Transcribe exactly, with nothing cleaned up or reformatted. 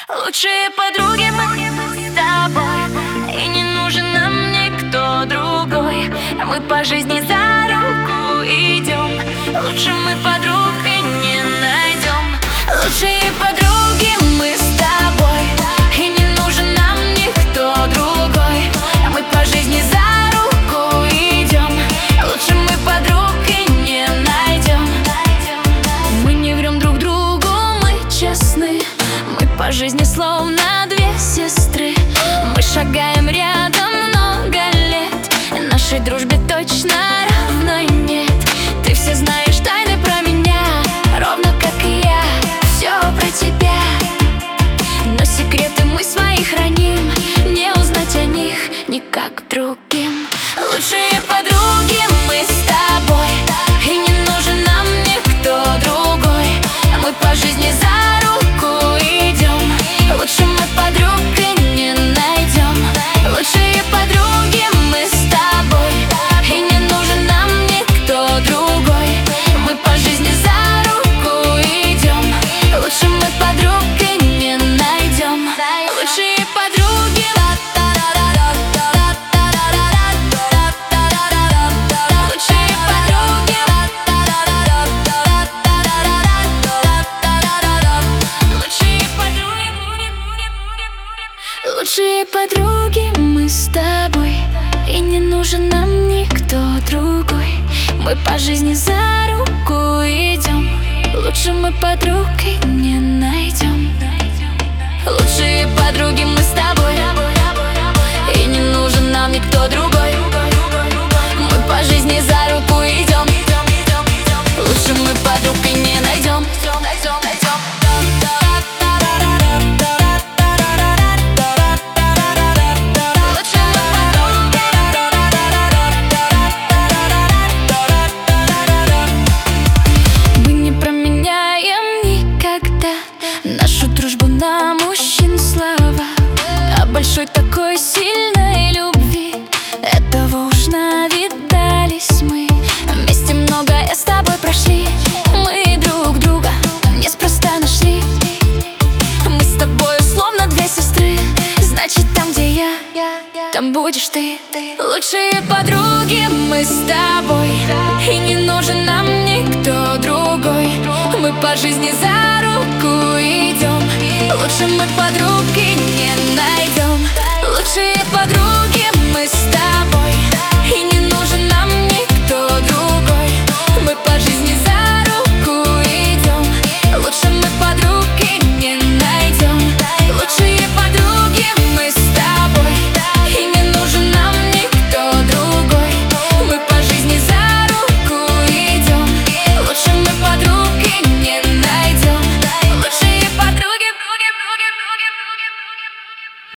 Лучшие подруги мы с тобой, и не нужен нам никто другой. Мы по жизни за руку идем, лучше мы подруг и не найдем. Лучшие подруги мы с тобой, и не нужен нам никто другой. Мы по жизни за руку идем, лучше мы подруг и не найдем. Мы не врем друг другу, мы честны, мы по жизни словно две сестры. Мы шагаем рядом много лет, нашей дружбе точно равной нет. Ты все знаешь тайны про меня, ровно как и я, все про тебя. Но секреты мы свои храним, не узнать о них никак другим. Лучшие подруги мы с тобой, и не нужен нам никто другой. Мы по жизни за руку идем, лучше мы подруг и не найдем. Лучшие подруги мы с тобой, и не нужен нам никто другой. Мы по жизни за руку идем, лучше мы подруг и не найдем. Лучшие подруги. Лучшие подруги мы с тобой, и не нужен нам никто другой. Мы по жизни за руку идем, лучше мы подруг и не найдем. Лучшие подруги мы с тобой, и не нужен нам никто другой. Мы по жизни за руку идем, лучше мы подруг и не найдем. Нашу дружбу на мужчин слава, о большой такой сильной любви, этого уж навидались мы. Вместе многое с тобой прошли, мы друг друга неспроста нашли. Мы с тобой словно две сестры, значит там, где я, там будешь ты. Лучшие подруги мы с тобой, и не нужен нам никто другой. Мы по жизни за руку идем, лучше мы подруги